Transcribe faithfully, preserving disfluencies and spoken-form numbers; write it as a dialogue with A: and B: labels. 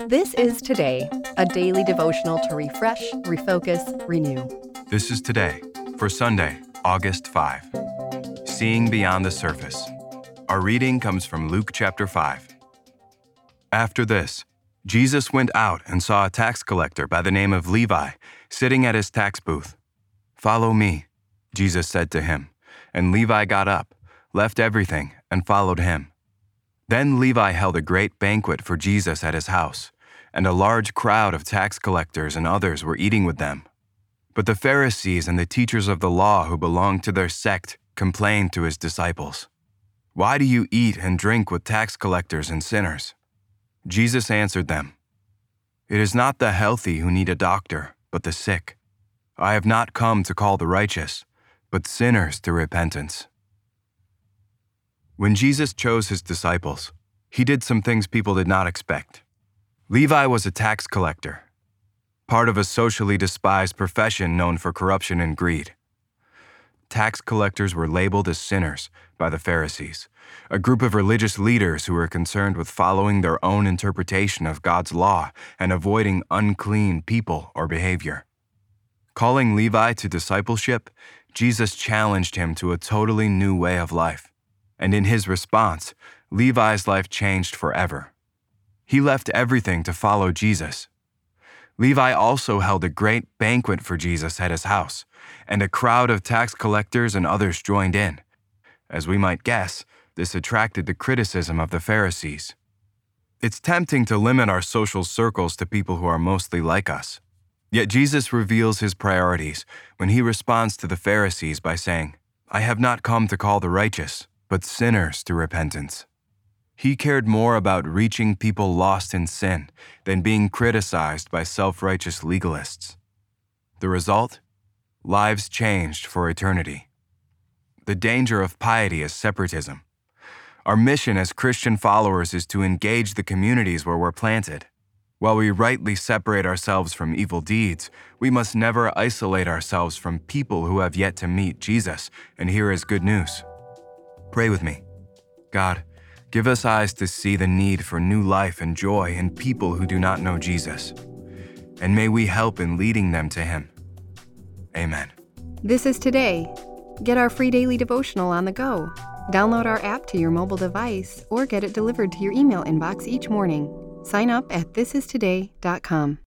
A: This is Today, a daily devotional to refresh, refocus, renew.
B: This is Today for Sunday, August fifth. Seeing Beyond the Surface. Our reading comes from Luke chapter five. After this, Jesus went out and saw a tax collector by the name of Levi sitting at his tax booth. "Follow me," Jesus said to him, and Levi got up, left everything, and followed him. Then Levi held a great banquet for Jesus at his house, and a large crowd of tax collectors and others were eating with them. But the Pharisees and the teachers of the law who belonged to their sect complained to his disciples, "Why do you eat and drink with tax collectors and sinners?" Jesus answered them, "It is not the healthy who need a doctor, but the sick. I have not come to call the righteous, but sinners to repentance." When Jesus chose his disciples, he did some things people did not expect. Levi was a tax collector, part of a socially despised profession known for corruption and greed. Tax collectors were labeled as sinners by the Pharisees, a group of religious leaders who were concerned with following their own interpretation of God's law and avoiding unclean people or behavior. Calling Levi to discipleship, Jesus challenged him to a totally new way of life. And in his response, Levi's life changed forever. He left everything to follow Jesus. Levi also held a great banquet for Jesus at his house, and a crowd of tax collectors and others joined in. As we might guess, this attracted the criticism of the Pharisees. It's tempting to limit our social circles to people who are mostly like us. Yet Jesus reveals his priorities when he responds to the Pharisees by saying, "I have not come to call the righteous, but sinners to repentance." He cared more about reaching people lost in sin than being criticized by self-righteous legalists. The result? Lives changed for eternity. The danger of piety is separatism. Our mission as Christian followers is to engage the communities where we're planted. While we rightly separate ourselves from evil deeds, we must never isolate ourselves from people who have yet to meet Jesus and hear his good news. Pray with me. God, give us eyes to see the need for new life and joy in people who do not know Jesus, and may we help in leading them to him. Amen.
A: This is Today. Get our free daily devotional on the go. Download our app to your mobile device or get it delivered to your email inbox each morning. Sign up at this is today dot com.